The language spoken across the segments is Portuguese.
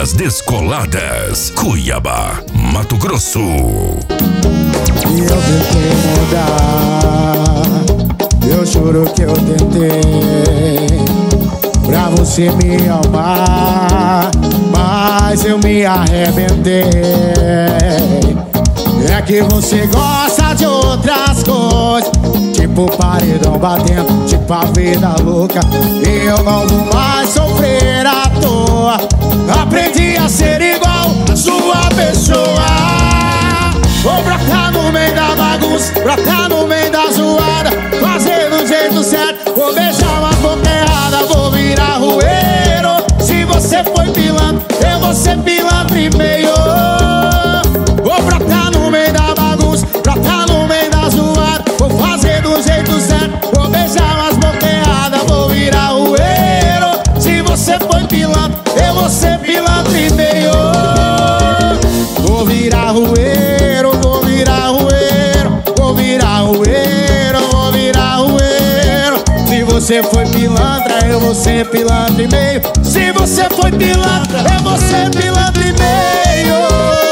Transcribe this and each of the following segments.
as Descoladas, Cuiabá, Mato Grosso. E eu tentei mudar, eu juro que eu tentei, pra você me amar, mas eu me arrebentei. É que você gosta de outras coisas, tipo paredão batendo, tipo a vida louca. E eu não vou mais sofrer à toa, aprendi a ser igual a sua pessoa. Vou brotar no meio da bagunça, brotar no meio da zoada, fazer do jeito certo, vou beijar uma boca errada, vou virar rueiro. Se você foi pilantra, eu vou ser pilantra e meio. Vou brotar no meio da bagunça, brotar no meio da zoada, vou fazer do jeito certo, vou beijar umas boca errada, vou virar rueiro. Se você foi pilantra, eu vou ser pilantra e meio. Vou virar rueiro, vou virar rueiro, vou virar rueiro, vou virar rueiro. Se você foi pilantra, eu vou ser pilantra e meio. Se você foi pilantra, eu vou ser pilantra e meio.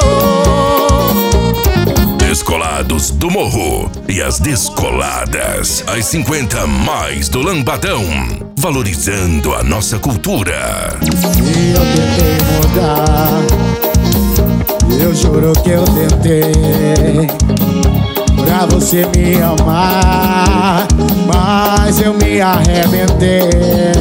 Descolados do Morro e as Descoladas, as 50 mais do Lambadão, valorizando a nossa cultura. E eu tentei mudar, eu juro que eu tentei, pra você me amar, mas eu me arrebentei.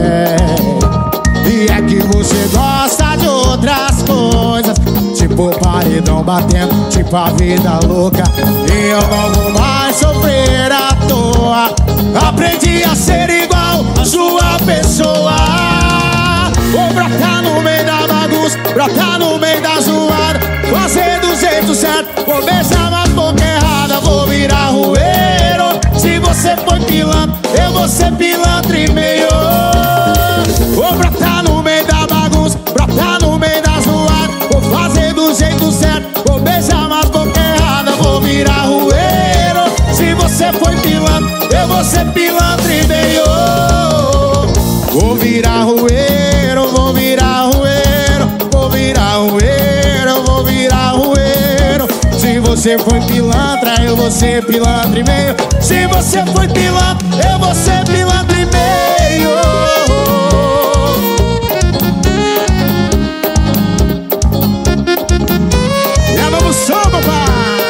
E é que você gosta de outras coisas, tipo paredão batendo, tipo a vida louca. E eu não vou mais sofrer à toa, aprendi a ser igual a sua pessoa. Vou brotar no meio da bagunça, brotar no meio da zoada, fazer do jeito certo, vou beijar uma boca errada, vou virar rueiro. Se você foi pilantra, eu vou ser pilantra e meio. Vou brotar no meio da bagunça, brotar no meio da zoada, vou fazer do jeito certo, vou beijar uma boca errada, vou virar rueiro. Se você foi pilantra, eu vou ser pilantra e meio. Vou virar rueiro, vou virar rueiro, vou virar rueiro, vou virar rueiro. Se você foi pilantra, eu vou ser pilantra e meio. Se você foi pilantra, eu vou ser pilantra e meio. Leva no som, papai.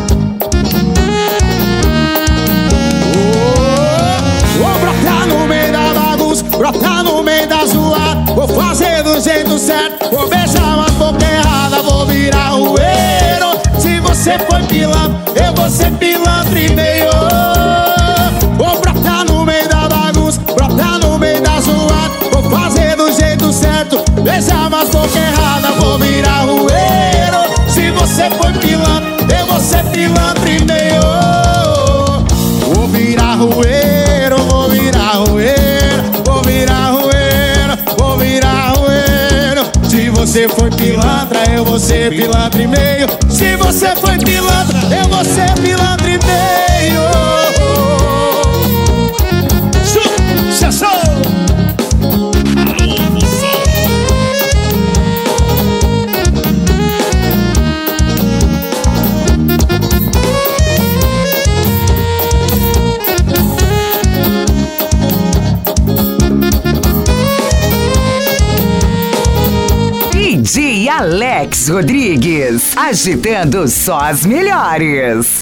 Vou brotar no meio da bagunça, brotar no meio da zoada, vou fazer do jeito certo, vou beijar uma boca errada, vou virar rueiro. Se você foi pilantra, eu vou ser pilantra e meio. Vou brotar no meio da bagunça, brotar no meio da zoada, vou fazer do jeito certo, beijar umas boca errada, vou virar rueiro. Se você foi pilantra, eu vou ser pilantra e meio. Vou virar rueiro, vou virar rueiro, vou virar rueiro, vou virar rueiro. Se você foi pilantra, eu vou ser pilantra e meio. Se você foi pilantra, eu vou ser pilantra e meio. Sucesso! DJ Alex Rodrigues, agitando só as melhores.